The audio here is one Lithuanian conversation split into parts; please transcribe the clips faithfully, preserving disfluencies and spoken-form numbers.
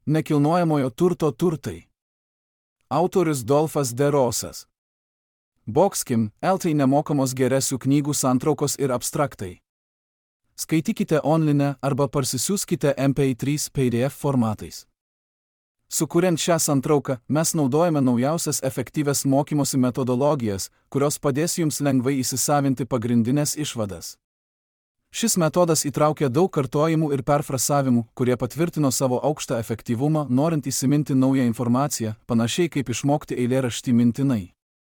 Nekilnojamojo turto turtai. Autorius Dolfas de Rosas. Boxkim, L T nemokamos geresių knygų santraukos ir abstraktai. Skaitykite online arba parsisiųskite M P trys P D F formatais. Sukuriant šią santrauką, mes naudojame naujausias efektyvias mokymosi metodologijas, kurios padės jums lengvai įsisavinti pagrindinės išvadas. Šis metodas įtraukia daug kartojimų ir perfrasavimų, kurie patvirtino savo aukštą efektyvumą, norint įsiminti naują informaciją, panašiai kaip išmokti eilėraštį mintinai.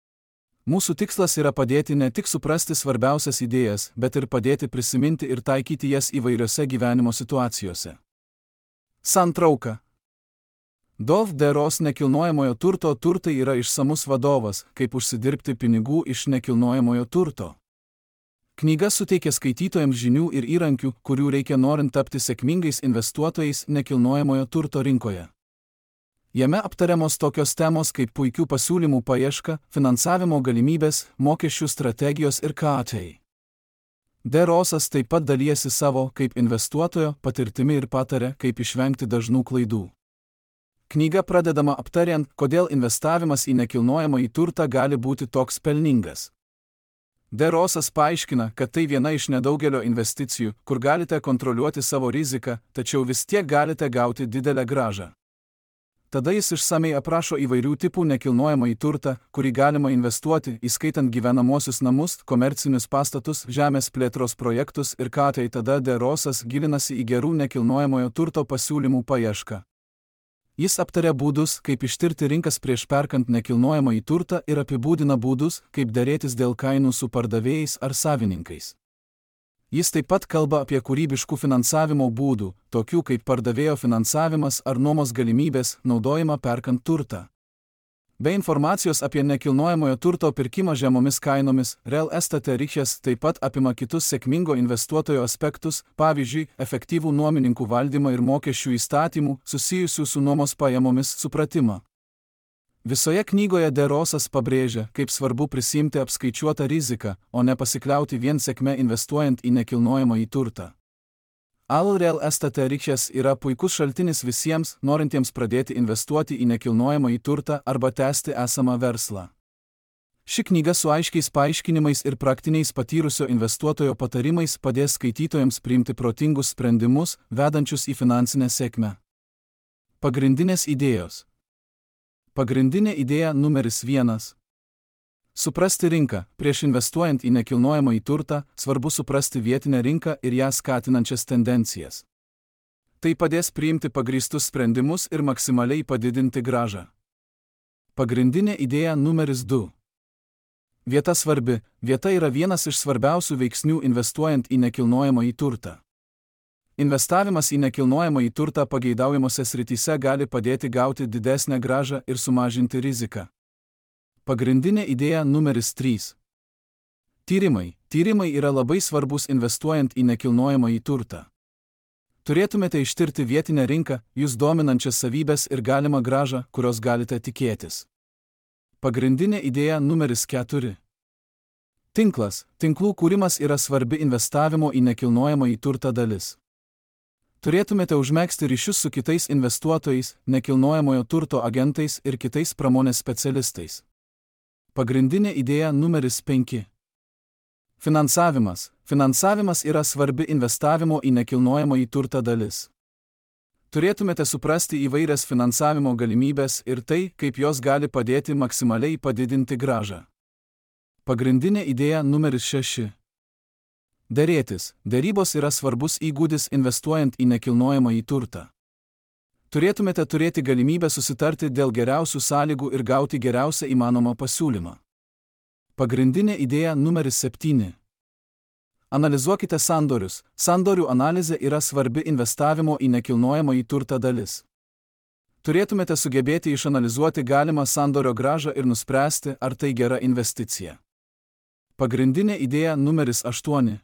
Mūsų tikslas yra padėti ne tik suprasti svarbiausias idėjas, bet ir padėti prisiminti ir taikyti jas įvairiose gyvenimo situacijose. Santrauka. Dolf de Ros nekilnojamojo turto turtai yra išsamus vadovas, kaip užsidirbti pinigų iš nekilnojamojo turto. Knyga suteikia skaitytojams žinių ir įrankių, kurių reikia norint tapti sėkmingais investuotojais nekilnojamojo turto rinkoje. Jame aptariamos tokios temos kaip puikių pasiūlymų paieška, finansavimo galimybės, mokesčių strategijos ir ką tai. De Rosas taip pat dalijasi savo kaip investuotojo patirtimi ir pataria, kaip išvengti dažnų klaidų. Knyga pradedama aptariant, kodėl investavimas į nekilnojamąjį turtą gali būti toks pelningas. De Rosas paaiškina, kad tai viena iš nedaugelio investicijų, kur galite kontroliuoti savo riziką, tačiau vis tiek galite gauti didelę grąžą. Tada jis išsamei aprašo įvairių tipų nekilnojamąjį turtą, kurį galima investuoti, įskaitant gyvenamuosius namus, komercinius pastatus, žemės plėtros projektus ir ką tai. Tada De Rosas gilinasi į gerų nekilnojamojo turto pasiūlymų paiešką. Jis aptaria būdus, kaip ištirti rinkas prieš perkant nekilnojamąjį turtą ir apibūdina būdus, kaip derėtis dėl kainų su pardavėjais ar savininkais. Jis taip pat kalba apie kūrybiškų finansavimo būdų, tokių kaip pardavėjo finansavimas ar nuomos galimybės, naudojimą perkant turtą. Be informacijos apie nekilnojamojo turto pirkimą žemomis kainomis, real estate riches taip pat apima kitus sėkmingo investuotojo aspektus, pavyzdžiui, efektyvų nuomininkų valdymą ir mokesčių įstatymų, susijusių su nuomos pajamomis supratimą. Visoje knygoje De Rosas pabrėžia, kaip svarbu prisiimti apskaičiuotą riziką, o ne pasikliauti vien sėkme investuojant į nekilnojamąjį turtą. Al real estate riches yra puikus šaltinis visiems, norintiems pradėti investuoti į nekilnojamąjį turtą arba tęsti esamą verslą. Ši knyga su aiškiais paaiškinimais ir praktiniais patyrusio investuotojo patarimais padės skaitytojams priimti protingus sprendimus, vedančius į finansinę sėkmę. Pagrindinės idėjos. Pagrindinė idėja numeris vienas. Suprasti rinką. Prieš investuojant į nekilnojamąjį turtą, svarbu suprasti vietinę rinką ir ją skatinančias tendencijas. Tai padės priimti pagrįstus sprendimus ir maksimaliai padidinti grąžą. Pagrindinė idėja numeris du. Vieta svarbi. Vieta yra vienas iš svarbiausių veiksnių investuojant į nekilnojamąjį turtą. Investavimas į nekilnojamąjį turtą pageidaujamose srityse gali padėti gauti didesnę grąžą ir sumažinti riziką. Pagrindinė idėja numeris trys. Tyrimai. Tyrimai yra labai svarbus investuojant į nekilnojamąjį turtą. Turėtumėte ištirti vietinę rinką, jūs dominančias savybės ir galimą grąžą, kurios galite tikėtis. Pagrindinė idėja numeris keturi. Tinklas. Tinklų kūrimas yra svarbi investavimo į nekilnojamąjį turtą dalis. Turėtumėte užmegzti ryšius su kitais investuotojais, nekilnojamojo turto agentais ir kitais pramonės specialistais. Pagrindinė idėja numeris penki. Finansavimas. Finansavimas yra svarbi investavimo į nekilnojamąjį turtą dalis. Turėtumėte suprasti įvairias finansavimo galimybės ir tai, kaip jos gali padėti maksimaliai padidinti grąžą. Pagrindinė idėja numeris šeši. Derėtis. Derybos yra svarbus įgūdis investuojant į nekilnojamąjį turtą. Turėtumėte turėti galimybę susitarti dėl geriausių sąlygų ir gauti geriausią įmanomą pasiūlymą. Pagrindinė idėja numeris septyni. Analizuokite sandorius. Sandorių analizė yra svarbi investavimo į nekilnojamąjį turtą dalis. Turėtumėte sugebėti išanalizuoti galimą sandorio grąžą ir nuspręsti, ar tai gera investicija. Pagrindinė idėja numeris aštuoni.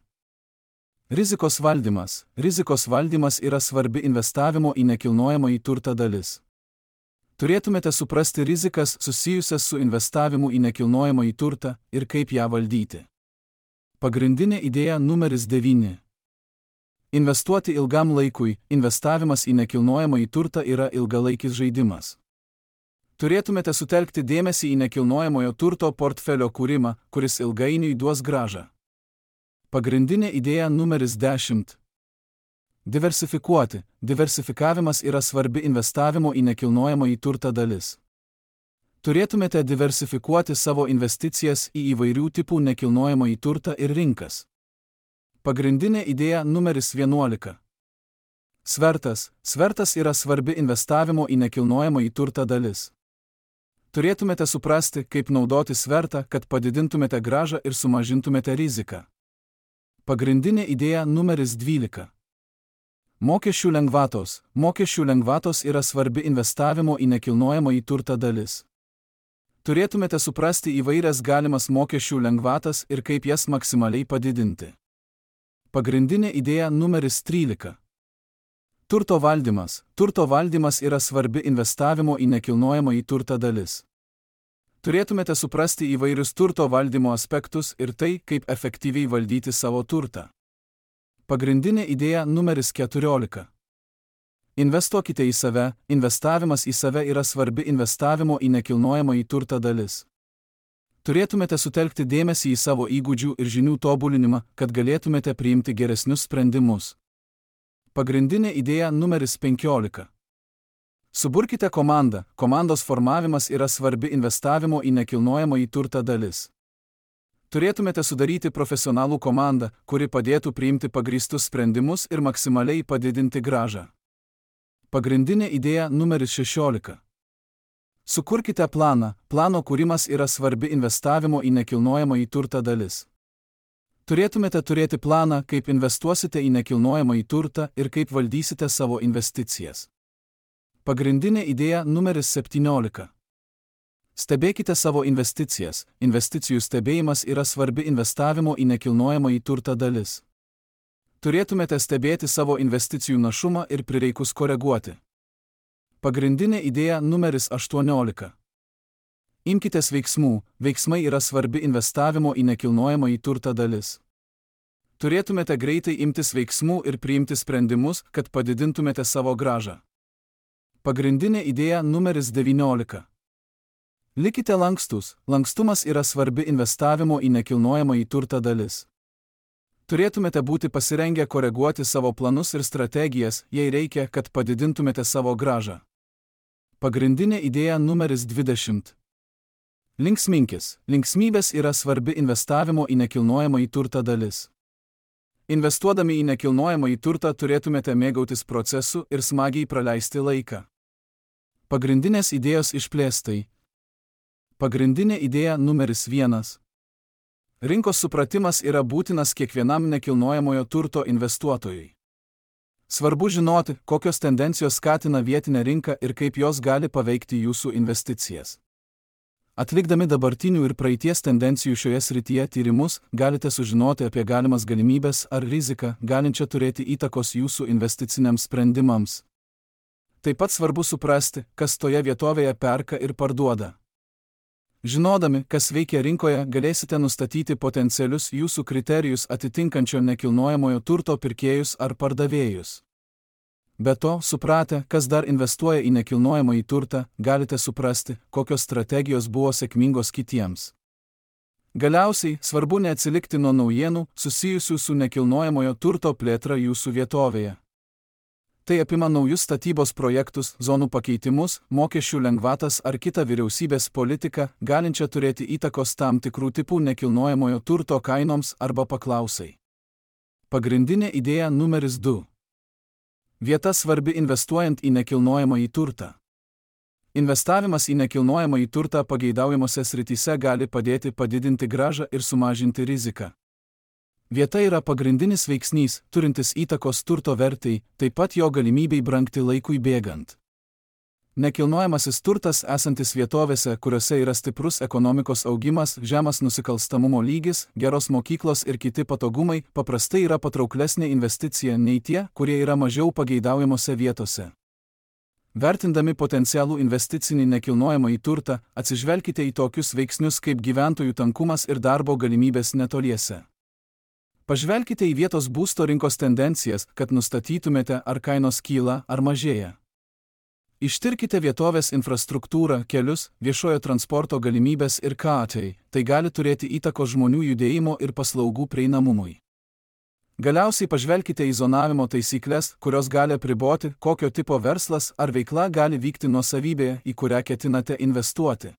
Rizikos valdymas. Rizikos valdymas yra svarbi investavimo į nekilnojamąjį turtą dalis. Turėtumėte suprasti rizikas susijusias su investavimu į nekilnojamąjį turtą ir kaip ją valdyti. Pagrindinė idėja numeris devyni. Investuoti ilgam laikui, investavimas į nekilnojamąjį turtą yra ilgalaikis žaidimas. Turėtumėte sutelkti dėmesį į nekilnojamojo turto portfelio kūrimą, kuris ilgainiui duos grąžą. Pagrindinė idėja numeris dešimt. Diversifikuoti. Diversifikavimas yra svarbi investavimo į nekilnojamąjį turtą dalis. Turėtumėte diversifikuoti savo investicijas į įvairių tipų nekilnojamąjį turtą ir rinkas. Pagrindinė idėja numeris vienuolika. Svertas. Svertas yra svarbi investavimo į nekilnojamąjį turtą dalis. Turėtumėte suprasti, kaip naudoti svertą, kad padidintumėte grąžą ir sumažintumėte riziką. Pagrindinė idėja numeris dvylika. Mokesčių lengvatos. Mokesčių lengvatos yra svarbi investavimo į nekilnojamąjį turtą dalis. Turėtumėte suprasti įvairias galimas mokesčių lengvatas ir kaip jas maksimaliai padidinti. Pagrindinė idėja numeris trylika. Turto valdymas. Turto valdymas yra svarbi investavimo į nekilnojamąjį turtą dalis. Turėtumėte suprasti įvairius turto valdymo aspektus ir tai, kaip efektyviai valdyti savo turtą. Pagrindinė idėja numeris keturiolika. Investuokite į save. Investavimas į save yra svarbi investavimo į nekilnojamąjį turtą dalis. Turėtumėte sutelkti dėmesį į savo įgūdžių ir žinių tobulinimą, kad galėtumėte priimti geresnius sprendimus. Pagrindinė idėja numeris penkiolika. Suburkite komandą. Komandos formavimas yra svarbi investavimo į nekilnojamąjį turtą dalis. Turėtumėte sudaryti profesionalų komandą, kuri padėtų priimti pagrįstus sprendimus ir maksimaliai padidinti grąžą. Pagrindinė idėja numeris šešiolika. Sukurkite planą. Plano kūrimas yra svarbi investavimo į nekilnojamąjį turtą dalis. Turėtumėte turėti planą, kaip investuosite į nekilnojamąjį turtą ir kaip valdysite savo investicijas. Pagrindinė idėja numeris septyniolika. Stebėkite savo investicijas. Investicijų stebėjimas yra svarbi investavimo į nekilnojamąjį turtą dalis. Turėtumėte stebėti savo investicijų našumą ir prireikus koreguoti. Pagrindinė idėja numeris aštuoniolika. Imkitės veiksmų. Veiksmai yra svarbi investavimo į nekilnojamąjį turtą dalis. Turėtumėte greitai imtis veiksmų ir priimti sprendimus, kad padidintumėte savo grąžą. Pagrindinė idėja numeris devyniolika. Likite lankstus. Lankstumas yra svarbi investavimo į nekilnojamąjį turtą dalis. Turėtumėte būti pasirengę koreguoti savo planus ir strategijas, jei reikia, kad padidintumėte savo grąžą. Pagrindinė idėja numeris dvidešimt. Linksminkis. Linksmybės yra svarbi investavimo į nekilnojamąjį turtą dalis. Investuodami į nekilnojamąjį turtą turėtumėte mėgautis procesu ir smagiai praleisti laiką. Pagrindinės idėjos išplėstai. Pagrindinė idėja numeris vienas. Rinkos supratimas yra būtinas kiekvienam nekilnojamojo turto investuotojui. Svarbu žinoti, kokios tendencijos skatina vietinę rinką ir kaip jos gali paveikti jūsų investicijas. Atlikdami dabartinių ir praeities tendencijų šioje srityje tyrimus, galite sužinoti apie galimas galimybes ar riziką, galinčią turėti įtakos jūsų investiciniams sprendimams. Taip pat svarbu suprasti, kas toje vietovėje perka ir parduoda. Žinodami, kas veikia rinkoje, galėsite nustatyti potencialius jūsų kriterijus atitinkančio nekilnojamojo turto pirkėjus ar pardavėjus. Be to, supratę, kas dar investuoja į nekilnojamąjį turtą, galite suprasti, kokios strategijos buvo sėkmingos kitiems. Galiausiai, svarbu neatsilikti nuo naujienų susijusių su nekilnojamojo turto plėtra jūsų vietovėje. Tai apima naujus statybos projektus, zonų pakeitimus, mokesčių lengvatas ar kitą vyriausybės politiką, galinčią turėti įtakos tam tikrų tipų nekilnojamojo turto kainoms arba paklausai. Pagrindinė idėja numeris du. Vieta svarbi investuojant į nekilnojamąjį turtą. Investavimas į nekilnojamąjį turtą pageidaujamose srityse gali padėti padidinti grąžą ir sumažinti riziką. Vieta yra pagrindinis veiksnys, turintis įtakos turto vertei, taip pat jo galimybei brangti laikui bėgant. Nekilnojamasis turtas esantis vietovėse, kuriuose yra stiprus ekonomikos augimas, žemas nusikalstamumo lygis, geros mokyklos ir kiti patogumai, paprastai yra patrauklesnė investicija nei tie, kurie yra mažiau pageidaujamose vietose. Vertindami potencialų investicinį nekilnojamąjį turtą, atsižvelkite į tokius veiksnius kaip gyventojų tankumas ir darbo galimybės netoliese. Pažvelkite į vietos būsto rinkos tendencijas, kad nustatytumėte, ar kainos kyla ar mažėja. Ištirkite vietovės infrastruktūrą, kelius, viešojo transporto galimybės ir ką tai, tai gali turėti įtakos žmonių judėjimo ir paslaugų prieinamumui. Galiausiai pažvelkite į zonavimo taisyklės, kurios gali apriboti, kokio tipo verslas ar veikla gali vykti nuosavybėje, į kurią ketinate investuoti.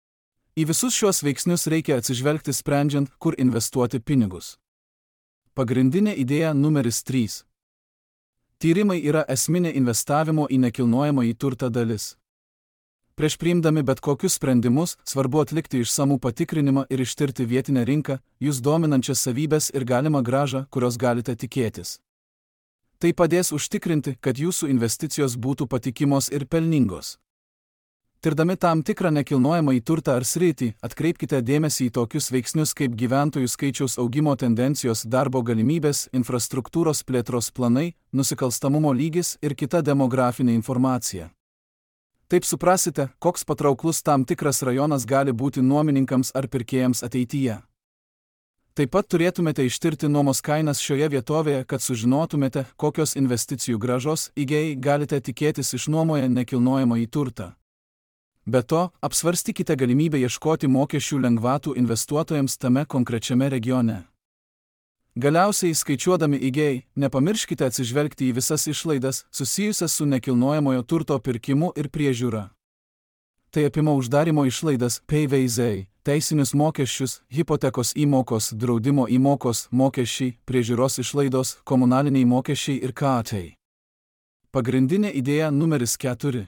Į visus šios veiksnius reikia atsižvelgti sprendžiant, kur investuoti pinigus. Pagrindinė idėja numeris trys. Tyrimai yra esminė investavimo į nekilnojamąjį turtą dalis. Prieš priimdami bet kokius sprendimus, svarbu atlikti išsamų patikrinimą ir ištirti vietinę rinką, jūs dominančias savybės ir galimą grąžą, kurios galite tikėtis. Tai padės užtikrinti, kad jūsų investicijos būtų patikimos ir pelningos. Tirdami tam tikrą nekilnojamąjį turtą ar sritį, atkreipkite dėmesį į tokius veiksnius kaip gyventojų skaičiaus augimo tendencijos, darbo galimybės, infrastruktūros plėtros planai, nusikalstamumo lygis ir kita demografinė informacija. Taip suprasite, koks patrauklus tam tikras rajonas gali būti nuomininkams ar pirkėjams ateityje. Taip pat turėtumėte ištirti nuomos kainas šioje vietovėje, kad sužinotumėte, kokios investicijų grąžos įgėjai galite tikėtis išnuomoję nekilnojamąjį turtą. Be to, apsvarstykite galimybę ieškoti mokesčių lengvatų investuotojams tame konkrečiame regione. Galiausiai, skaičiuodami įgėjai, nepamirškite atsižvelgti į visas išlaidas, susijusias su nekilnojamojo turto pirkimu ir priežiūra. Tai apima uždarimo išlaidas, P V Z, teisinius mokesčius, hipotekos įmokos, draudimo įmokos, mokesčiai, priežiūros išlaidos, komunaliniai mokesčiai ir ką tai. Pagrindinė idėja numeris keturi.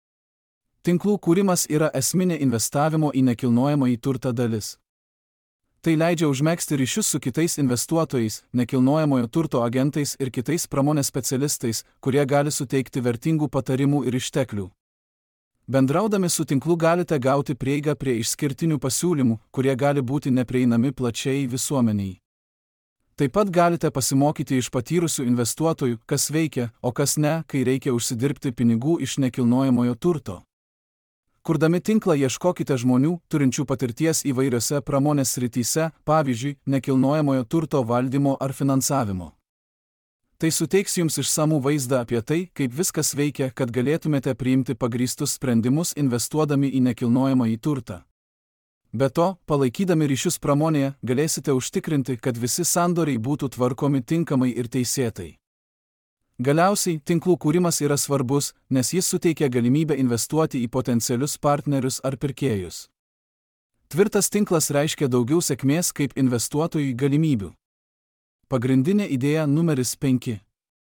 Tinklų kūrimas yra esminė investavimo į nekilnojamąjį turtą dalis. Tai leidžia užmegzti ryšius su kitais investuotojais, nekilnojamojo turto agentais ir kitais pramonės specialistais, kurie gali suteikti vertingų patarimų ir išteklių. Bendraudami su tinklu galite gauti prieigą prie išskirtinių pasiūlymų, kurie gali būti neprieinami plačiai visuomeniai. Taip pat galite pasimokyti iš patyrusių investuotojų, kas veikia, o kas ne, kai reikia užsidirbti pinigų iš nekilnojamojo turto. Kurdami tinklą ieškokite žmonių, turinčių patirties įvairiose pramonės srityse, pavyzdžiui, nekilnojamojo turto valdymo ar finansavimo. Tai suteiks jums išsamų vaizdą apie tai, kaip viskas veikia, kad galėtumėte priimti pagrįstus sprendimus investuodami į nekilnojamąjį turtą. Be to, palaikydami ryšius pramonėje, galėsite užtikrinti, kad visi sandoriai būtų tvarkomi tinkamai ir teisėtai. Galiausiai, tinklų kūrimas yra svarbus, nes jis suteikia galimybę investuoti į potencialius partnerius ar pirkėjus. Tvirtas tinklas reiškia daugiau sėkmės kaip investuotojų galimybių. Pagrindinė idėja numeris penki.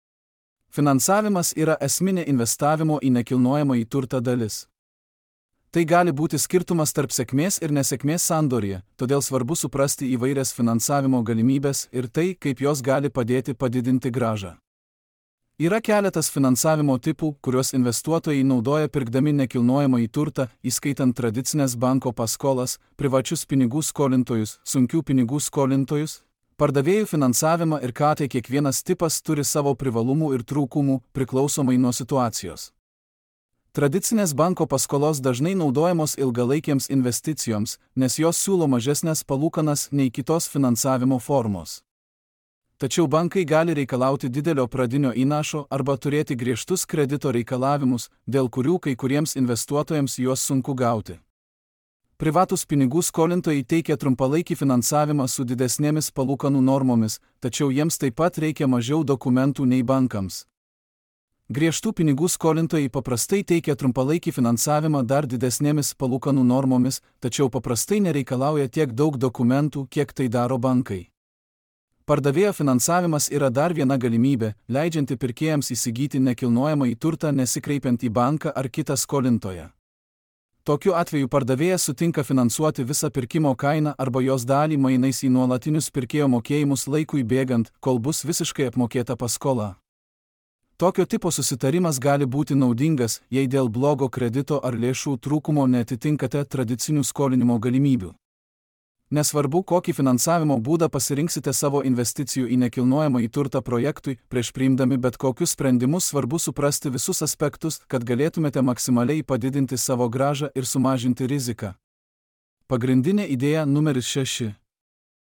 Finansavimas yra esminė investavimo į nekilnojamąjį turtą dalis. Tai gali būti skirtumas tarp sėkmės ir nesėkmės sandorėje, todėl svarbu suprasti įvairias finansavimo galimybės ir tai, kaip jos gali padėti padidinti grąžą. Yra keletas finansavimo tipų, kuriuos investuotojai naudoja pirkdami nekilnojamąjį turtą, įskaitant tradicinės banko paskolas, privačius pinigų skolintojus, sunkių pinigų skolintojus, pardavėjų finansavimą ir ką tai kiekvienas tipas turi savo privalumų ir trūkumų, priklausomai nuo situacijos. Tradicinės banko paskolos dažnai naudojamos ilgalaikiams investicijoms, nes jos siūlo mažesnės palūkanas nei kitos finansavimo formos. Tačiau bankai gali reikalauti didelio pradinio įnašo arba turėti griežtus kredito reikalavimus, dėl kurių kai kuriems investuotojams juos sunku gauti. Privatūs pinigų skolintojai teikia trumpalaikį finansavimą su didesnėmis palūkanų normomis, tačiau jiems taip pat reikia mažiau dokumentų nei bankams. Griežtų pinigų skolintojai paprastai teikia trumpalaikį finansavimą dar didesnėmis palūkanų normomis, tačiau paprastai nereikalauja tiek daug dokumentų, kiek tai daro bankai. Pardavėjo finansavimas yra dar viena galimybė, leidžianti pirkėjams įsigyti nekilnojamąjį turtą nesikreipiant į banką ar kitą skolintoją. Tokiu atveju pardavėjas sutinka finansuoti visą pirkimo kainą arba jos dalį mainais į nuolatinius pirkėjo mokėjimus laikui bėgant, kol bus visiškai apmokėta paskola. Tokio tipo susitarimas gali būti naudingas, jei dėl blogo kredito ar lėšų trūkumo neatitinkate tradicinių skolinimo galimybių. Nesvarbu, kokį finansavimo būdą pasirinksite savo investicijų į nekilnojamąjį turtą projektui, prieš priimdami bet kokius sprendimus svarbu suprasti visus aspektus, kad galėtumėte maksimaliai padidinti savo grąžą ir sumažinti riziką. Pagrindinė idėja numeris šeši.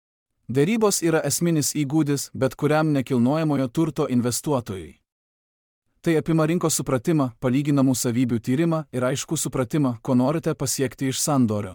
Derybos yra esminis įgūdis bet kuriam nekilnojamojo turto investuotojui. Tai apima rinkos supratimą, palyginamų savybių tyrimą ir aiškų supratimą, ko norite pasiekti iš sandorio.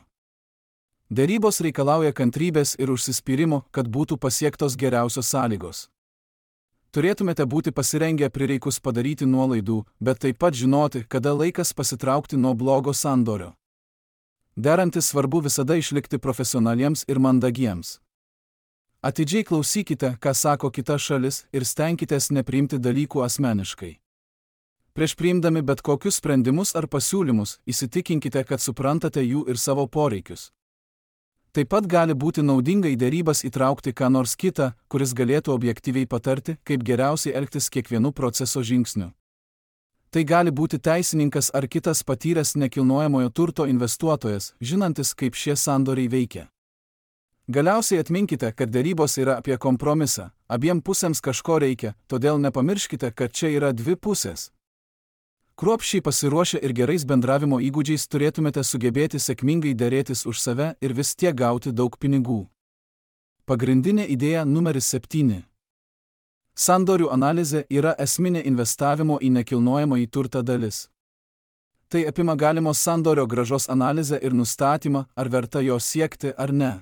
Derybos reikalauja kantrybės ir užsispyrimo, kad būtų pasiektos geriausios sąlygos. Turėtumėte būti pasirengę prireikus padaryti nuolaidų, bet taip pat žinoti, kada laikas pasitraukti nuo blogo sandorio. Derantis svarbu visada išlikti profesionaliems ir mandagiems. Atidžiai klausykite, ką sako kita šalis ir stenkitės nepriimti dalykų asmeniškai. Prieš priimdami bet kokius sprendimus ar pasiūlymus, įsitikinkite, kad suprantate jų ir savo poreikius. Taip pat gali būti naudinga į derybas įtraukti ką nors kitą, kuris galėtų objektyviai patarti, kaip geriausiai elgtis kiekvienu proceso žingsniu. Tai gali būti teisininkas ar kitas patyręs nekilnojamojo turto investuotojas, žinantis, kaip šie sandoriai veikia. Galiausiai atminkite, kad derybos yra apie kompromisą, abiem pusėms kažko reikia, todėl nepamirškite, kad čia yra dvi pusės. Kruopščiai pasiruošę ir gerais bendravimo įgūdžiais turėtumėte sugebėti sėkmingai derėtis už save ir vis tiek gauti daug pinigų. Pagrindinė idėja numeris septyni. Sandorių analizė yra esminė investavimo į nekilnojamąjį turtą dalis. Tai apima galimos sandorio grąžos analizę ir nustatymą, ar verta jo siekti ar ne.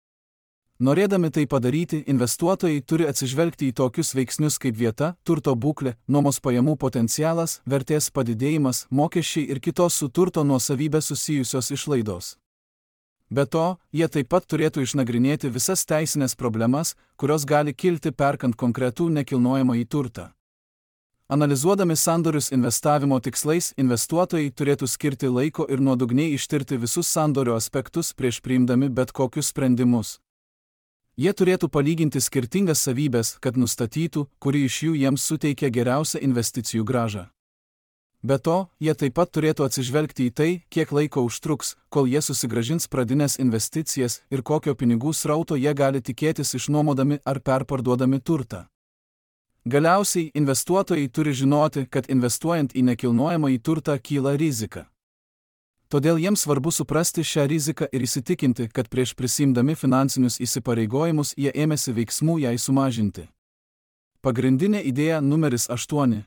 Norėdami tai padaryti, investuotojai turi atsižvelgti į tokius veiksnius kaip vieta, turto būklė, nuomos pajamų potencialas, vertės padidėjimas, mokesčiai ir kitos su turto nuosavybė susijusios išlaidos. Be to, jie taip pat turėtų išnagrinėti visas teisinės problemas, kurios gali kilti perkant konkretų nekilnojamąjį turtą. Analizuodami sandorius investavimo tikslais, investuotojai turėtų skirti laiko ir nuodugniai ištirti visus sandorio aspektus prieš priimdami bet kokius sprendimus. Jie turėtų palyginti skirtingas savybės, kad nustatytų, kuri iš jų jiems suteikia geriausią investicijų grąžą. Be to, jie taip pat turėtų atsižvelgti į tai, kiek laiko užtruks, kol jie susigrąžins pradines investicijas ir kokio pinigų srauto jie gali tikėtis išnuomodami ar perparduodami turtą. Galiausiai, investuotojai turi žinoti, kad investuojant į nekilnojamąjį turtą kyla rizika. Todėl jiems svarbu suprasti šią riziką ir įsitikinti, kad prieš prisiimdami finansinius įsipareigojimus jie ėmėsi veiksmų jai sumažinti. Pagrindinė idėja numeris aštuoni.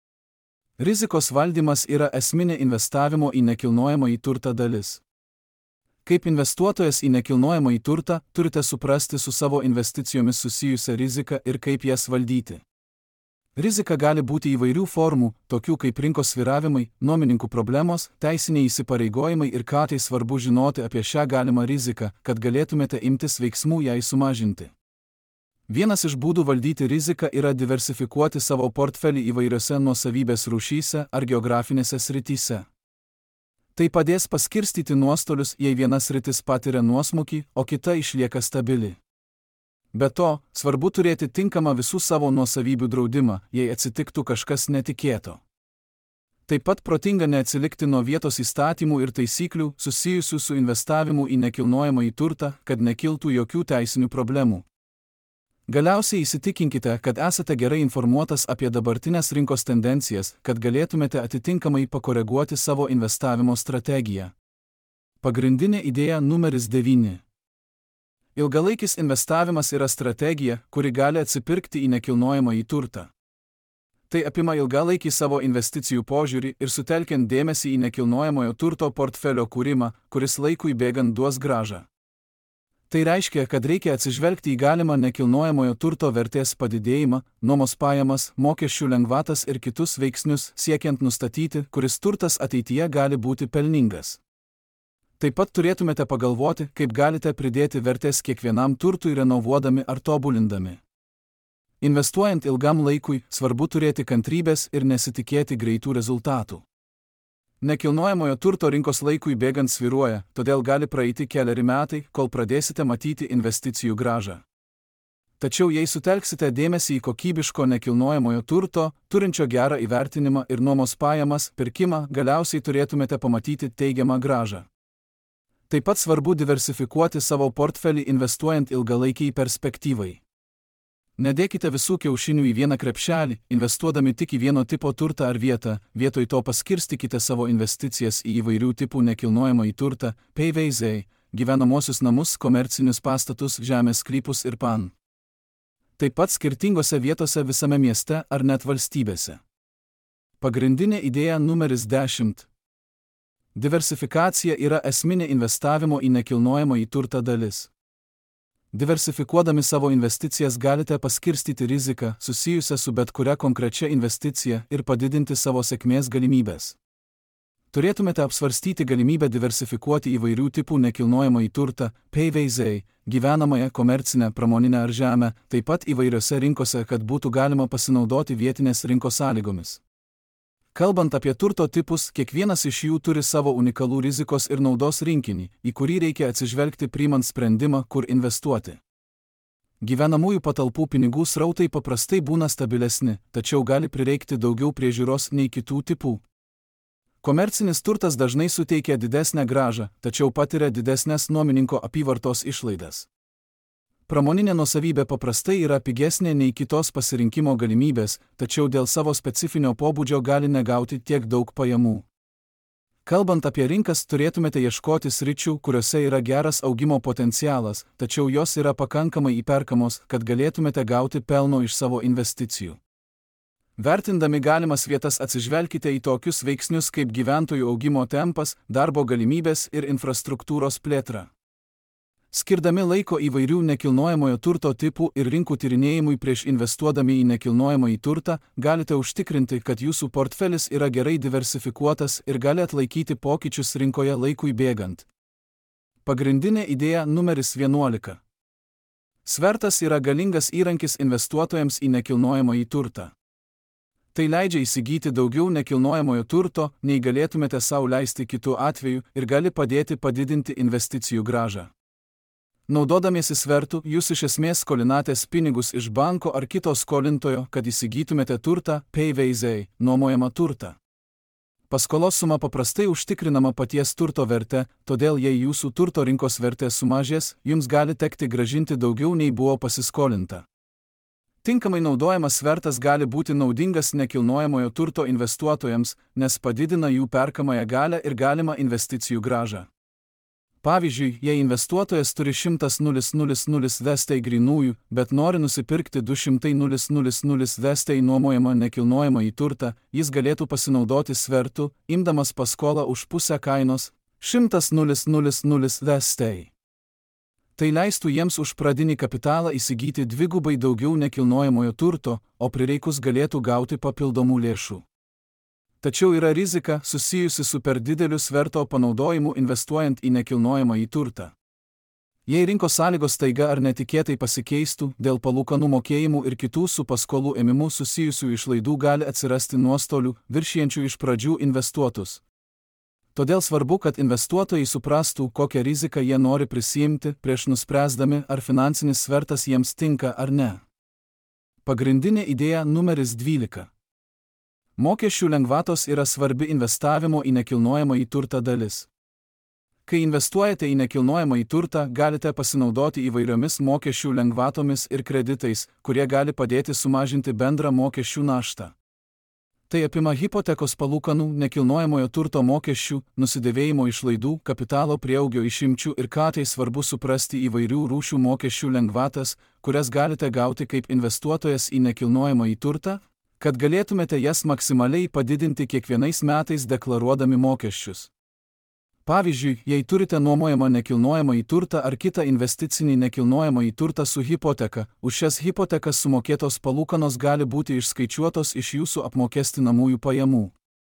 Rizikos valdymas yra esminė investavimo į nekilnojamąjį turtą dalis. Kaip investuotojas į nekilnojamąjį turtą, turite suprasti su savo investicijomis susijusią riziką ir kaip jas valdyti. Rizika gali būti įvairių formų, tokių kaip rinkos svyravimai, nuomininkų problemos, teisiniai įsipareigojimai ir ką tai svarbu žinoti apie šią galimą riziką, kad galėtumėte imtis veiksmų jai sumažinti. Vienas iš būdų valdyti riziką yra diversifikuoti savo portfelį įvairiose nuosavybės rūšyse ar geografinėse srityse. Tai padės paskirstyti nuostolius, jei viena sritis patiria nuosmukį, o kita išlieka stabili. Be to, svarbu turėti tinkamą visų savo nuosavybių draudimą, jei atsitiktų kažkas netikėto. Taip pat protinga neatsilikti nuo vietos įstatymų ir taisyklių susijusių su investavimu į nekilnojamąjį turtą, kad nekiltų jokių teisinių problemų. Galiausiai įsitikinkite, kad esate gerai informuotas apie dabartinės rinkos tendencijas, kad galėtumėte atitinkamai pakoreguoti savo investavimo strategiją. Pagrindinė idėja numeris devyni. Ilgalaikis investavimas yra strategija, kuri gali atsipirkti į nekilnojamąjį turtą. Tai apima ilgalaikį savo investicijų požiūrį ir sutelkiant dėmesį į nekilnojamojo turto portfelio kūrimą, kuris laikui bėgant duos grąžą. Tai reiškia, kad reikia atsižvelgti į galimą nekilnojamojo turto vertės padidėjimą, nuomos pajamas, mokesčių lengvatas ir kitus veiksnius, siekiant nustatyti, kuris turtas ateityje gali būti pelningas. Taip pat turėtumėte pagalvoti, kaip galite pridėti vertės kiekvienam turtui renovuodami ar tobulindami. Investuojant ilgam laikui, svarbu turėti kantrybės ir nesitikėti greitų rezultatų. Nekilnojamojo turto rinkos laikui bėgant svyruoja, todėl gali praeiti keliari metai, kol pradėsite matyti investicijų grąžą. Tačiau jei sutelksite dėmesį į kokybiško nekilnojamojo turto, turinčio gerą įvertinimą ir nuomos pajamas, pirkimą, galiausiai turėtumėte pamatyti teigiamą grąžą. Taip pat svarbu diversifikuoti savo portfelį investuojant ilgalaikiai perspektyvai. Nedėkite visų kiaušinių į vieną krepšelį, investuodami tik į vieno tipo turtą ar vietą, vietoj to paskirstykite savo investicijas į įvairių tipų nekilnojamąjį turtą, P V Z, gyvenamosius namus, komercinius pastatus, žemės sklypus ir pan. Taip pat skirtingose vietose visame mieste ar net valstybėse. Pagrindinė idėja numeris dešimt. Diversifikacija yra esminė investavimo į nekilnojamąjį turtą dalis. Diversifikuodami savo investicijas galite paskirstyti riziką susijusią su bet kuria konkrečia investicija ir padidinti savo sėkmės galimybės. Turėtumėte apsvarstyti galimybę diversifikuoti įvairių tipų nekilnojamąjį turtą, P V Z, gyvenamąją, komercinę, pramoninę ar žemę, taip pat įvairiose rinkose, kad būtų galima pasinaudoti vietinės rinkos sąlygomis. Kalbant apie turto tipus, kiekvienas iš jų turi savo unikalų rizikos ir naudos rinkinį, į kurį reikia atsižvelgti priimant sprendimą, kur investuoti. Gyvenamųjų patalpų pinigų srautai paprastai būna stabilesni, tačiau gali prireikti daugiau priežiūros nei kitų tipų. Komercinis turtas dažnai suteikia didesnę grąžą, tačiau patiria didesnės nuomininko apyvartos išlaidas. Pramoninė nuosavybė paprastai yra pigesnė nei kitos pasirinkimo galimybės, tačiau dėl savo specifinio pobūdžio gali negauti tiek daug pajamų. Kalbant apie rinkas, turėtumėte ieškoti sričių, kuriuose yra geras augimo potencialas, tačiau jos yra pakankamai įperkamos, kad galėtumėte gauti pelno iš savo investicijų. Vertindami galimas vietas atsižvelkite į tokius veiksnius kaip gyventojų augimo tempas, darbo galimybės ir infrastruktūros plėtra. Skirdami laiko įvairių nekilnojamojo turto tipų ir rinkų tyrinėjimui prieš investuodami į nekilnojamąjį turtą, galite užtikrinti, kad jūsų portfelis yra gerai diversifikuotas ir gali atlaikyti pokyčius rinkoje laikui bėgant. Pagrindinė idėja numeris vienuolika. Svertas yra galingas įrankis investuotojams į nekilnojamąjį turtą. Tai leidžia įsigyti daugiau nekilnojamojo turto, nei galėtumėte sau leisti kitu atveju ir gali padėti padidinti investicijų grąžą. Naudodamiesi svertu, jūs iš esmės skolinatės pinigus iš banko ar kito skolintojo, kad įsigytumėte turtą, P V Z, nuomojamą turtą. Paskolos suma paprastai užtikrinama paties turto verte, todėl jei jūsų turto rinkos vertė sumažės, jums gali tekti grąžinti daugiau nei buvo pasiskolinta. Tinkamai naudojamas svertas gali būti naudingas nekilnojamojo turto investuotojams, nes padidina jų perkamąją galią ir galimą investicijų grąžą. Pavyzdžiui, jei investuotojas turi šimtas tūkstančių vestai grynųjų, bet nori nusipirkti du šimtai tūkstančių vestai nuomojamą nekilnojamąjį turtą, jis galėtų pasinaudoti svertu, imdamas paskolą už pusę kainos – šimtas tūkstančių vestai. Tai leistų jiems už pradinį kapitalą įsigyti dvigubai daugiau nekilnojamojo turto, o prireikus galėtų gauti papildomų lėšų. Tačiau yra rizika susijusi su per dideliu sverto panaudojimu investuojant į nekilnojamąjį turtą. Jei rinkos sąlygos staiga ar netikėtai pasikeistų, dėl palūkanų mokėjimų ir kitų su paskolų ėmimu susijusių išlaidų gali atsirasti nuostolių, viršijančių iš pradžių investuotus. Todėl svarbu, kad investuotojai suprastų, kokią riziką jie nori prisiimti, prieš nuspręsdami, ar finansinis svertas jiems tinka ar ne. Pagrindinė idėja numeris dvylika. Mokesčių lengvatos yra svarbi investavimo į nekilnojamąjį turtą dalis. Kai investuojate į nekilnojamąjį turtą, galite pasinaudoti įvairiomis mokesčių lengvatomis ir kreditais, kurie gali padėti sumažinti bendrą mokesčių naštą. Tai apima hipotekos palūkanų, nekilnojamojo turto mokesčių, nusidėvėjimo išlaidų, kapitalo prieaugio išimčių ir ką tai svarbu suprasti įvairių rūšių mokesčių lengvatas, kurias galite gauti kaip investuotojas į nekilnojamąjį turtą, kad galėtumėte jas maksimaliai padidinti kiekvienais metais deklaruodami mokesčius. Pavyzdžiui, jei turite nuomojamą nekilnojamąjį turtą ar kitą investicinį nekilnojamąjį turtą su hipoteka, už šias hipotekas sumokėtos palūkanos gali būti išskaičiuotos iš jūsų apmokestinamųjų pajamų.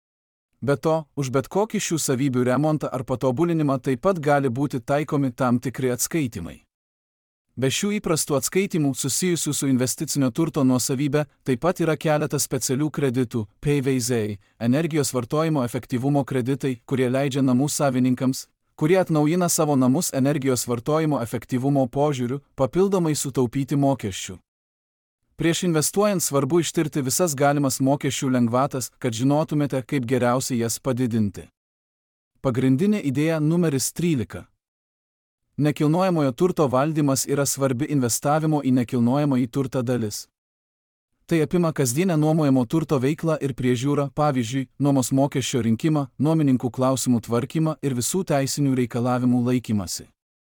Be to, už bet kokį šių savybių remontą ar patobulinimą taip pat gali būti taikomi tam tikri atskaitimai. Be šių įprastų atskaitimų susijusių su investicinio turto nuosavybė, taip pat yra keletas specialių kreditų, P V Z, energijos vartojimo efektyvumo kreditai, kurie leidžia namų savininkams, kurie atnaujina savo namus energijos vartojimo efektyvumo požiūriu, papildomai sutaupyti mokesčių. Prieš investuojant svarbu ištirti visas galimas mokesčių lengvatas, kad žinotumėte, kaip geriausiai jas padidinti. Pagrindinė idėja numeris trylika. Nekilnojamojo turto valdymas yra svarbi investavimo į nekilnojamąjį turtą dalis. Tai apima kasdienę nuomojamo turto veiklą ir priežiūrą, pavyzdžiui, nuomos mokesčio rinkimą, nuomininkų klausimų tvarkymą ir visų teisinių reikalavimų laikymasi.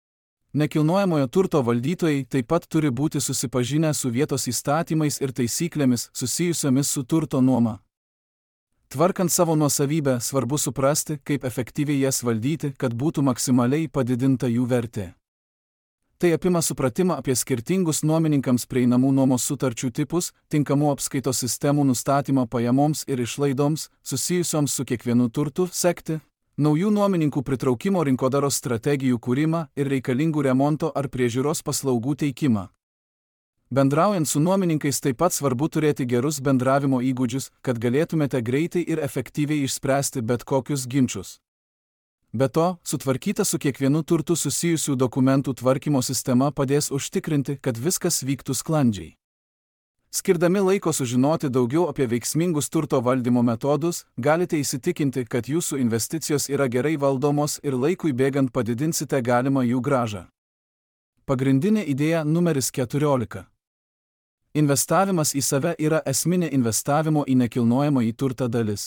Nekilnojamojo turto valdytojai taip pat turi būti susipažinę su vietos įstatymais ir taisyklėmis susijusiomis su turto nuoma. Tvarkant savo nuosavybę, svarbu suprasti, kaip efektyviai jas valdyti, kad būtų maksimaliai padidinta jų vertė. Tai apima supratimą apie skirtingus nuomininkams prieinamų nuomos sutarčių tipus, tinkamų apskaitos sistemų nustatymą pajamoms ir išlaidoms, susijusioms su kiekvienu turtu, sekti, naujų nuomininkų pritraukimo rinkodaros strategijų kūrimą ir reikalingų remonto ar priežiūros paslaugų teikimą. Bendraujant su nuomininkais taip pat svarbu turėti gerus bendravimo įgūdžius, kad galėtumėte greitai ir efektyviai išspręsti bet kokius ginčus. Be to, sutvarkyta su kiekvienu turtu susijusių dokumentų tvarkymo sistema padės užtikrinti, kad viskas vyktų sklandžiai. Skirdami laiko sužinoti daugiau apie veiksmingus turto valdymo metodus, galite įsitikinti, kad jūsų investicijos yra gerai valdomos ir laikui bėgant padidinsite galimą jų grąžą. Pagrindinė idėja numeris keturiolika. Investavimas į save yra esminė investavimo į nekilnojamąjį turtą dalis.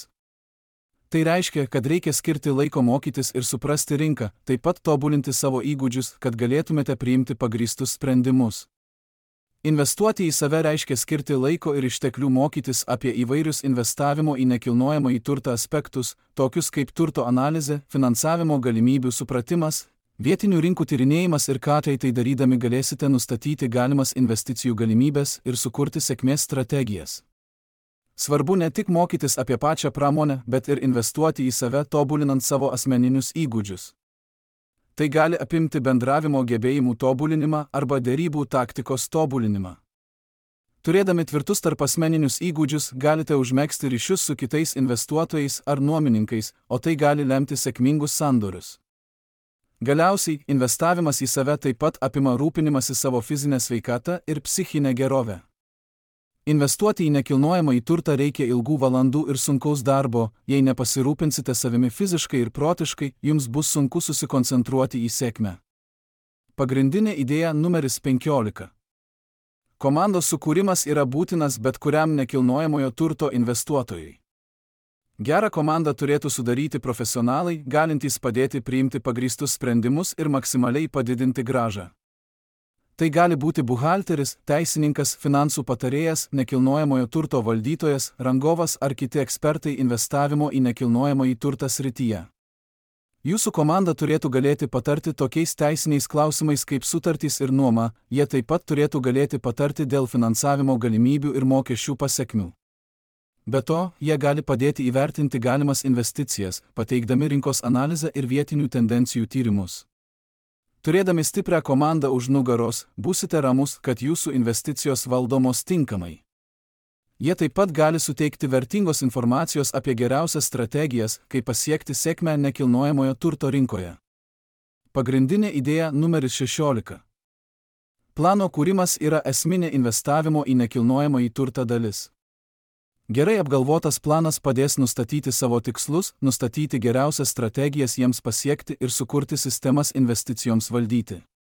Tai reiškia, kad reikia skirti laiko mokytis ir suprasti rinką, taip pat tobulinti savo įgūdžius, kad galėtumėte priimti pagrįstus sprendimus. Investuoti į save reiškia skirti laiko ir išteklių mokytis apie įvairius investavimo į nekilnojamąjį turtą aspektus, tokius kaip turto analizė, finansavimo galimybių supratimas, vietinių rinkų tyrinėjimas ir ką tai darydami galėsite nustatyti galimas investicijų galimybės ir sukurti sėkmės strategijas. Svarbu ne tik mokytis apie pačią pramonę, bet ir investuoti į save, tobulinant savo asmeninius įgūdžius. Tai gali apimti bendravimo gebėjimų tobulinimą arba derybų taktikos tobulinimą. Turėdami tvirtus tarpasmeninius įgūdžius, galite užmegzti ryšius su kitais investuotojais ar nuomininkais, o tai gali lemti sėkmingus sandorius. Galiausiai, investavimas į save taip pat apima rūpinimąsi savo fizinę sveikatą ir psichinę gerovę. Investuoti į nekilnojamąjį turtą reikia ilgų valandų ir sunkaus darbo, jei nepasirūpinsite savimi fiziškai ir protiškai, jums bus sunku susikoncentruoti į sėkmę. Pagrindinė idėja numeris penkiolika. Komandos sukūrimas yra būtinas bet kuriam nekilnojamojo turto investuotojui. Gerą komandą turėtų sudaryti profesionalai, galintys padėti priimti pagrįstus sprendimus ir maksimaliai padidinti grąžą. Tai gali būti buhalteris, teisininkas, finansų patarėjas, nekilnojamojo turto valdytojas, rangovas ar kiti ekspertai investavimo į nekilnojamąjį turtą srityje. Jūsų komanda turėtų galėti patarti tokiais teisiniais klausimais kaip sutartys ir nuoma, jie taip pat turėtų galėti patarti dėl finansavimo galimybių ir mokesčių pasekmių. Be to, jie gali padėti įvertinti galimas investicijas, pateikdami rinkos analizę ir vietinių tendencijų tyrimus. Turėdami stiprią komandą už nugaros, būsite ramus, kad jūsų investicijos valdomos tinkamai. Jie taip pat gali suteikti vertingos informacijos apie geriausias strategijas, kaip pasiekti sėkmę nekilnojamojo turto rinkoje. Pagrindinė idėja numeris šešiolika. Plano kūrimas yra esminė investavimo į nekilnojamąjį turtą dalis. Gerai apgalvotas planas padės nustatyti savo tikslus, nustatyti geriausias strategijas jiems pasiekti ir sukurti sistemas investicijoms valdyti.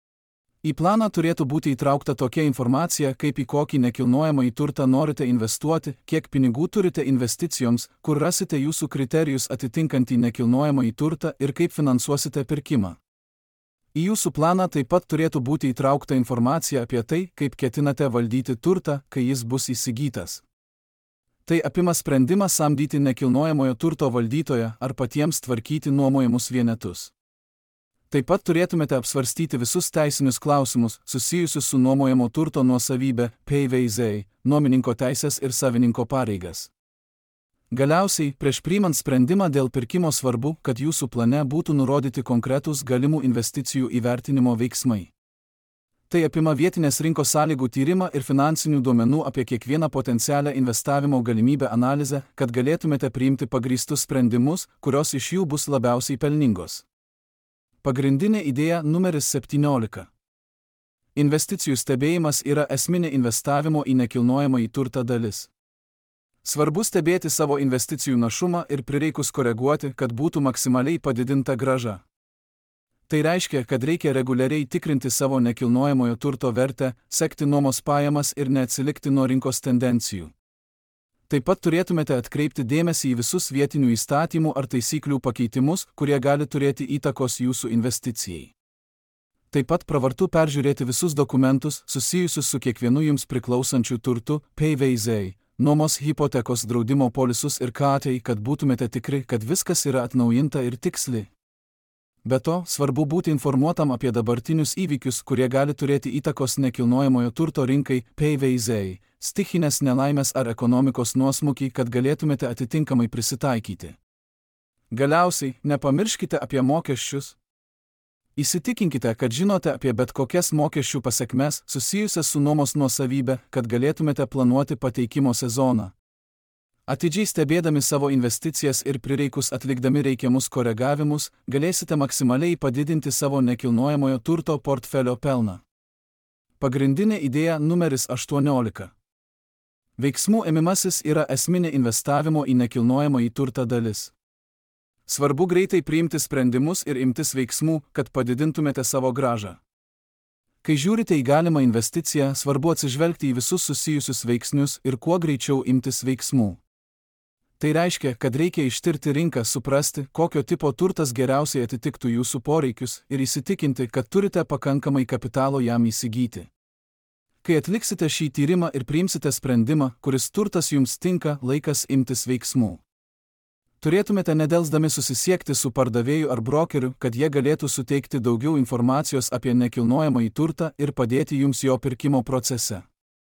Į planą turėtų būti įtraukta tokia informacija, kaip į kokį nekilnojamąjį turtą norite investuoti, kiek pinigų turite investicijoms, kur rasite jūsų kriterijus atitinkantį nekilnojamąjį turtą ir kaip finansuosite pirkimą. Į jūsų planą taip pat turėtų būti įtraukta informacija apie tai, kaip ketinate valdyti turtą, kai jis bus įsigytas. Tai apima sprendimą samdyti nekilnojamojo turto valdytoją ar patiems tvarkyti nuomojamus vienetus. Taip pat turėtumėte apsvarstyti visus teisinius klausimus susijusius su nuomojamo turto nuosavybė, P V Z, nuomininko teisės ir savininko pareigas. Galiausiai, prieš priimant sprendimą dėl pirkimo svarbu, kad jūsų plane būtų nurodyti konkretūs galimų investicijų įvertinimo veiksmai. Tai apima vietinės rinkos sąlygų tyrimą ir finansinių duomenų apie kiekvieną potencialią investavimo galimybę analizę, kad galėtumėte priimti pagrįstus sprendimus, kurios iš jų bus labiausiai pelningos. Pagrindinė idėja numeris septyniolika. Investicijų stebėjimas yra esminė investavimo į nekilnojamąjį turtą dalis. Svarbu stebėti savo investicijų našumą ir prireikus koreguoti, kad būtų maksimaliai padidinta grąža. Tai reiškia, kad reikia reguliariai tikrinti savo nekilnojamojo turto vertę, sekti nuomos pajamas ir neatsilikti nuo rinkos tendencijų. Taip pat turėtumėte atkreipti dėmesį į visus vietinių įstatymų ar taisyklių pakeitimus, kurie gali turėti įtakos jūsų investicijai. Taip pat pravartu peržiūrėti visus dokumentus susijusius su kiekvienu jums priklausančiu turtu, P V Z, nuomos hipotekos draudimo polisus ir K T I, kad būtumėte tikri, kad viskas yra atnaujinta ir tiksli. Be to, svarbu būti informuotam apie dabartinius įvykius, kurie gali turėti įtakos nekilnojamojo turto rinkai, P V Z, stichinės nelaimės ar ekonomikos nuosmukį, kad galėtumėte atitinkamai prisitaikyti. Galiausiai, nepamirškite apie mokesčius. Įsitikinkite, kad žinote apie bet kokias mokesčių pasekmes susijusias su nuomos nuosavybė, kad galėtumėte planuoti pateikimo sezoną. Atidžiai stebėdami savo investicijas ir prireikus atlikdami reikiamus koregavimus, galėsite maksimaliai padidinti savo nekilnojamojo turto portfelio pelną. Pagrindinė idėja numeris aštuoniolika. Veiksmų ėmimasis yra esminė investavimo į nekilnojamąjį turtą dalis. Svarbu greitai priimti sprendimus ir imtis veiksmų, kad padidintumėte savo grąžą. Kai žiūrite į galimą investiciją, svarbu atsižvelgti į visus susijusius veiksnius ir kuo greičiau imtis veiksmų. Tai reiškia, kad reikia ištirti rinką, suprasti, kokio tipo turtas geriausiai atitiktų jūsų poreikius ir įsitikinti, kad turite pakankamai kapitalo jam įsigyti. Kai atliksite šį tyrimą ir priimsite sprendimą, kuris turtas jums tinka, laikas imtis veiksmų. Turėtumėte nedelsdami susisiekti su pardavėju ar brokeriu, kad jie galėtų suteikti daugiau informacijos apie nekilnojamąjį turtą ir padėti jums jo pirkimo procese.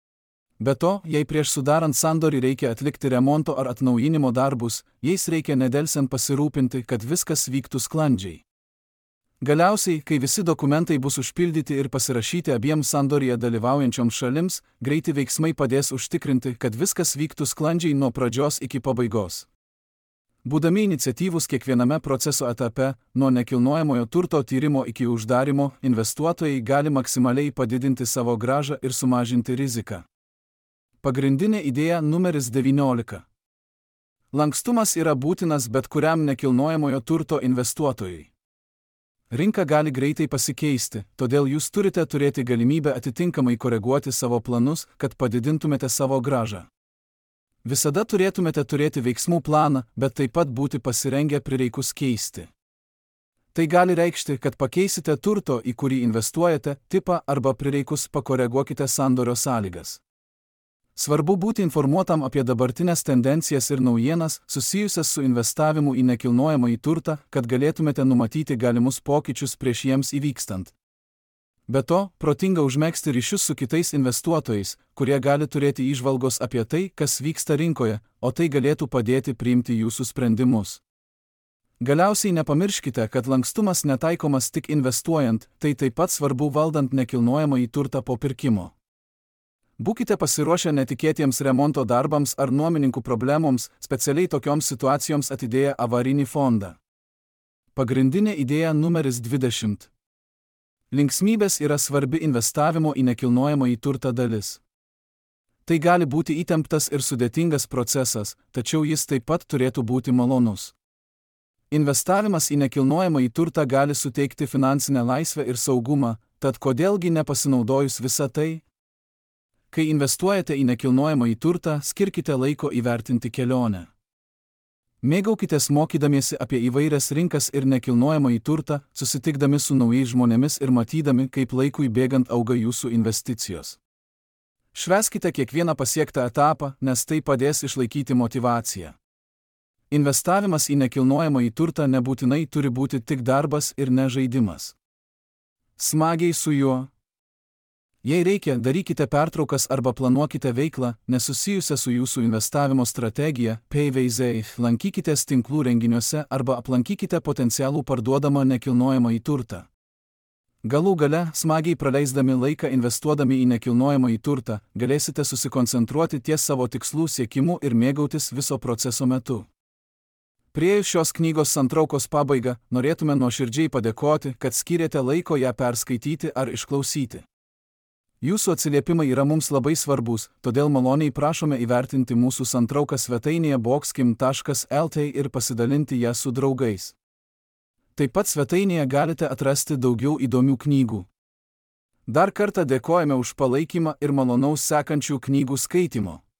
Be to, jei prieš sudarant sandorį reikia atlikti remonto ar atnaujinimo darbus, jais reikia nedelsiant pasirūpinti, kad viskas vyktų sklandžiai. Galiausiai, kai visi dokumentai bus užpildyti ir pasirašyti abiems sandorėje dalyvaujančioms šalims, greiti veiksmai padės užtikrinti, kad viskas vyktų sklandžiai nuo pradžios iki pabaigos. Būdami iniciatyvūs kiekviename proceso etape, nuo nekilnojamojo turto tyrimo iki uždarimo, investuotojai gali maksimaliai padidinti savo grąžą ir sumažinti riziką. Pagrindinė idėja numeris devyniolika. Lankstumas yra būtinas bet kuriam nekilnojamojo turto investuotojui. Rinka gali greitai pasikeisti, todėl jūs turite turėti galimybę atitinkamai koreguoti savo planus, kad padidintumėte savo grąžą. Visada turėtumėte turėti veiksmų planą, bet taip pat būti pasirengę prireikus keisti. Tai gali reikšti, kad pakeisite turto, į kurį investuojate, tipą arba prireikus pakoreguokite sandorio sąlygas. Svarbu būti informuotam apie dabartinės tendencijas ir naujienas susijusias su investavimu į nekilnojamąjį turtą, kad galėtumėte numatyti galimus pokyčius prieš jiems įvykstant. Be to, protinga užmegzti ryšius su kitais investuotojais, kurie gali turėti įžvalgos apie tai, kas vyksta rinkoje, o tai galėtų padėti priimti jūsų sprendimus. Galiausiai nepamirškite, kad lankstumas netaikomas tik investuojant, tai taip pat svarbu valdant nekilnojamąjį turtą po pirkimo. Būkite pasiruošę netikėtiems remonto darbams ar nuomininkų problemoms, specialiai tokioms situacijoms atidėję avarinį fondą. Pagrindinė idėja numeris dvidešimt. Linksmybės yra svarbi investavimo į nekilnojamąjį turtą dalis. Tai gali būti įtemptas ir sudėtingas procesas, tačiau jis taip pat turėtų būti malonus. Investavimas į nekilnojamąjį turtą gali suteikti finansinę laisvę ir saugumą, tad kodėlgi nepasinaudojus visą tai? Kai investuojate į nekilnojamąjį turtą, skirkite laiko įvertinti kelionę. Mėgaukitės mokydamiesi apie įvairias rinkas ir nekilnojamąjį turtą, susitikdami su naujais žmonėmis ir matydami, kaip laikui bėgant auga jūsų investicijos. Švęskite kiekvieną pasiektą etapą, nes tai padės išlaikyti motyvaciją. Investavimas į nekilnojamąjį turtą nebūtinai turi būti tik darbas ir ne žaidimas. Smagiai su juo. Jei reikia, darykite pertraukas arba planuokite veiklą, nesusijusią su jūsų investavimo strategija, P V Z, lankykitės tinklų renginiuose arba aplankykite potencialų parduodamą nekilnojamąjį turtą. Galų gale, smagiai praleisdami laiką investuodami į nekilnojamąjį turtą, galėsite susikoncentruoti ties savo tikslų siekimu ir mėgautis viso proceso metu. Priėjus šios knygos santraukos pabaigą, norėtume nuoširdžiai padėkoti, kad skyrėte laiko ją perskaityti ar išklausyti. Jūsų atsiliepimai yra mums labai svarbus, todėl maloniai prašome įvertinti mūsų santrauką svetainėje boxkim taškas el t ir pasidalinti ją su draugais. Taip pat svetainėje galite atrasti daugiau įdomių knygų. Dar kartą dėkojame už palaikymą ir malonaus sekančių knygų skaitymo.